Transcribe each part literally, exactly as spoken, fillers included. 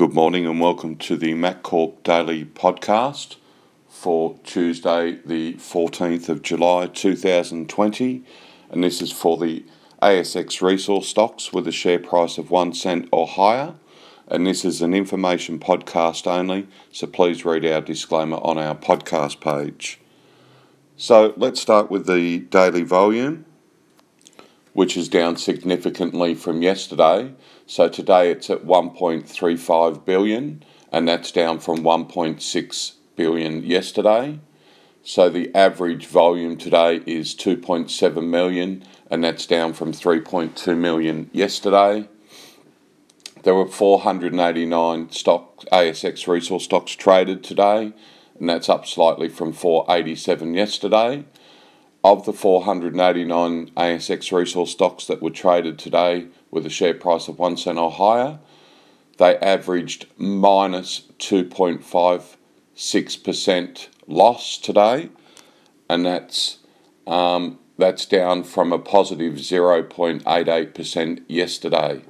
Good morning and welcome to the MacCorp Daily Podcast for Tuesday the fourteenth of July two thousand twenty, and this is for the A S X resource stocks with a share price of one cent or higher, and this is an information podcast only, so please read our disclaimer on our podcast page. So let's start with the daily volume, which is down significantly from yesterday. So today it's at one point three five billion, and that's down from one point six billion yesterday. So the average volume today is two point seven million, and that's down from three point two million yesterday. There were four hundred eighty-nine stock A S X resource stocks traded today, and that's up slightly from four hundred eighty-seven yesterday. Of the four hundred eighty-nine A S X resource stocks that were traded today with a share price of one cent or higher, they averaged minus two point five six percent loss today, and that's um, that's down from a positive zero point eight eight percent yesterday.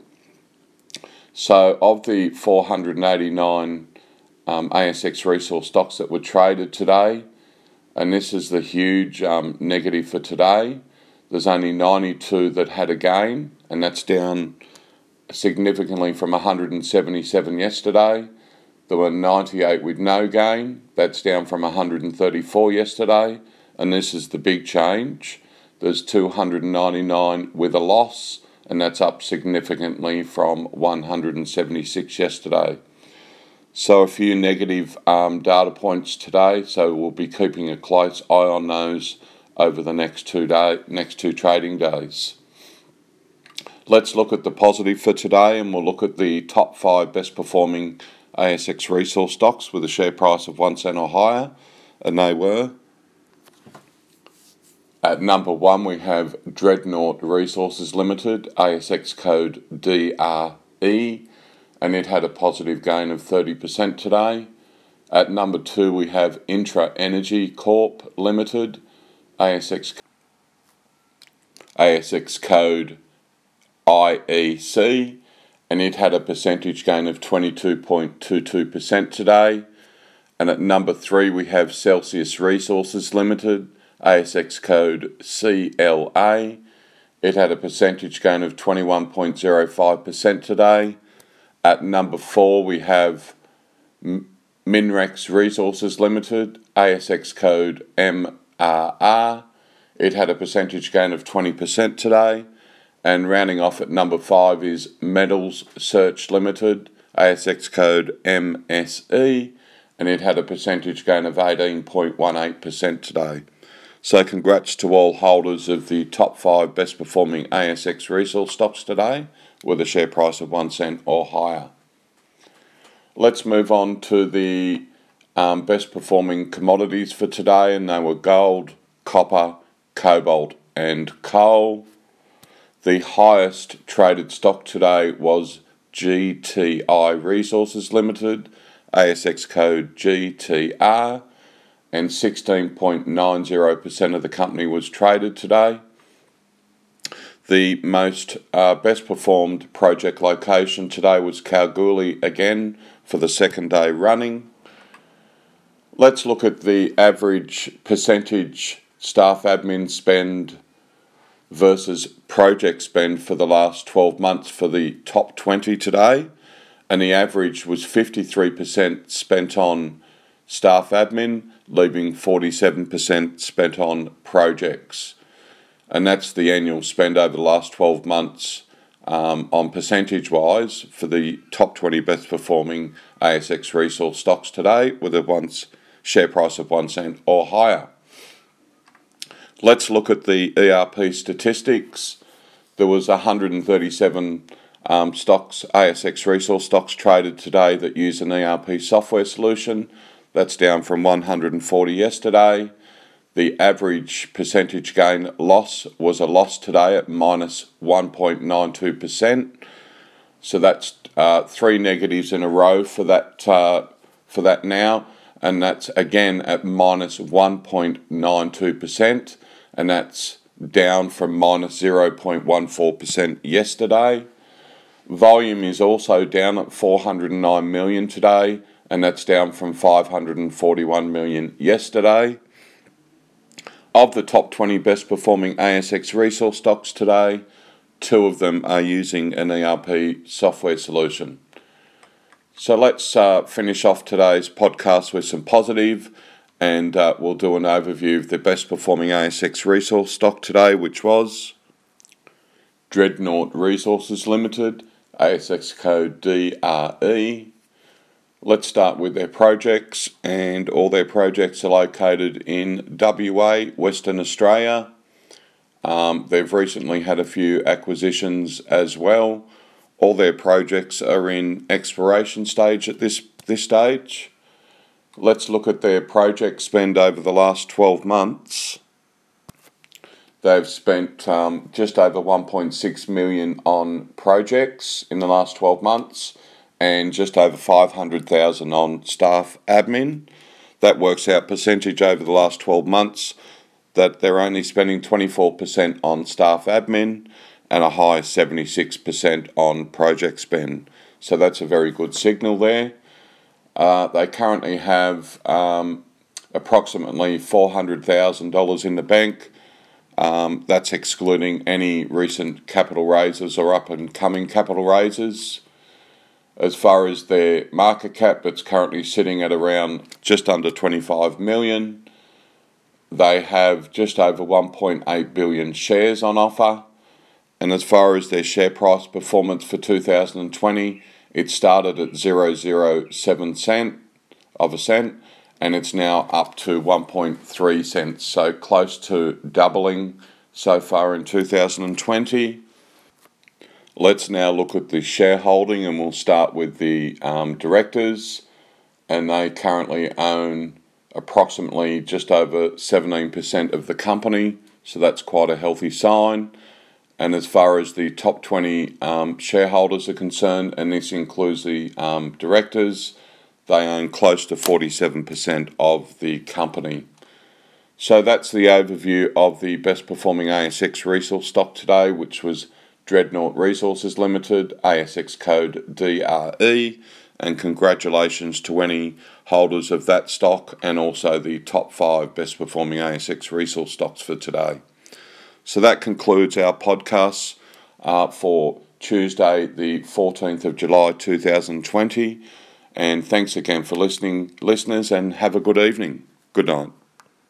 So of the four hundred eighty-nine um, A S X resource stocks that were traded today, and this is the huge um, negative for today, there's only ninety-two that had a gain, and that's down significantly from one hundred seventy-seven yesterday. There were ninety-eight with no gain, that's down from one hundred thirty-four yesterday, and this is the big change. There's two hundred ninety-nine with a loss, and that's up significantly from one hundred seventy-six yesterday. So a few negative um, data points today, so we'll be keeping a close eye on those over the next two day, next two trading days. Let's look at the positive for today, and we'll look at the top five best performing A S X resource stocks with a share price of one cent or higher, and they were: at number one we have Dreadnought Resources Limited, A S X code D R E, and it had a positive gain of thirty percent today. At number two we have Intra Energy Corp Limited, A S X, A S X code I E C, and it had a percentage gain of twenty-two point two two percent today. And at number three we have Celsius Resources Limited, A S X code C L A. It had a percentage gain of twenty-one point zero five percent today. At number four we have Minrex Resources Limited, A S X code M R R. It had a percentage gain of twenty percent today. And rounding off at number five is Metals Search Limited, A S X code M S E, and it had a percentage gain of eighteen point one eight percent today. So congrats to all holders of the top five best performing A S X resource stocks today with a share price of one cent or higher. Let's move on to the um, best performing commodities for today, and they were gold, copper, cobalt and coal. The highest traded stock today was G T I Resources Limited, A S X code G T R, and sixteen point nine zero percent of the company was traded today. The most uh, best performed project location today was Kalgoorlie again for the second day running. Let's look at the average percentage staff admin spend versus project spend for the last twelve months for the top twenty today, and the average was fifty-three percent spent on staff admin, leaving forty-seven percent spent on projects. And that's the annual spend over the last twelve months um, on percentage wise for the top twenty best performing A S X resource stocks today with a once share price of one cent or higher. Let's look at the E R P statistics. There was one hundred thirty-seven um, stocks, A S X resource stocks traded today that use an E R P software solution. That's down from one hundred forty yesterday. The average percentage gain loss was a loss today at minus one point nine two percent. So that's uh, three negatives in a row for that uh, for that now, and that's again at minus one point nine two percent. And that's down from minus zero point one four percent yesterday. Volume is also down at four hundred nine million today, and that's down from five hundred forty-one million yesterday. Of the top twenty best performing A S X resource stocks today, two of them are using an E R P software solution. So let's uh, finish off today's podcast with some positive, and uh, we'll do an overview of the best performing A S X resource stock today, which was Dreadnought Resources Limited, A S X code D R E. Let's start with their projects, and all their projects are located in W A, Western Australia. Um, they've recently had a few acquisitions as well. All their projects are in exploration stage at this, this stage. Let's look at their project spend over the last twelve months. They've spent um, just over one point six million dollars on projects in the last twelve months, and just over five hundred thousand dollars on staff admin. That works out percentage over the last twelve months that they're only spending twenty-four percent on staff admin and a high seventy-six percent on project spend. So that's a very good signal there. Uh, they currently have um, approximately four hundred thousand dollars in the bank. Um, that's excluding any recent capital raises or up and coming capital raises. As far as their market cap, it's currently sitting at around just under twenty-five million dollars. They have just over one point eight billion shares on offer. And as far as their share price performance for two thousand twenty, it started at zero point zero seven cent of a cent, and it's now up to one point three cents, so close to doubling so far in two thousand twenty. Let's now look at the shareholding, and we'll start with the um, directors, and they currently own approximately just over seventeen percent of the company, so that's quite a healthy sign. And as far as the top twenty um, shareholders are concerned, and this includes the um, directors, they own close to forty-seven percent of the company. So that's the overview of the best performing A S X resource stock today, which was Dreadnought Resources Limited, A S X code D R E, and congratulations to any holders of that stock and also the top five best performing A S X resource stocks for today. So that concludes our podcast uh, for Tuesday, the fourteenth of July, two thousand twenty. And thanks again for listening, listeners, and have a good evening. Good night.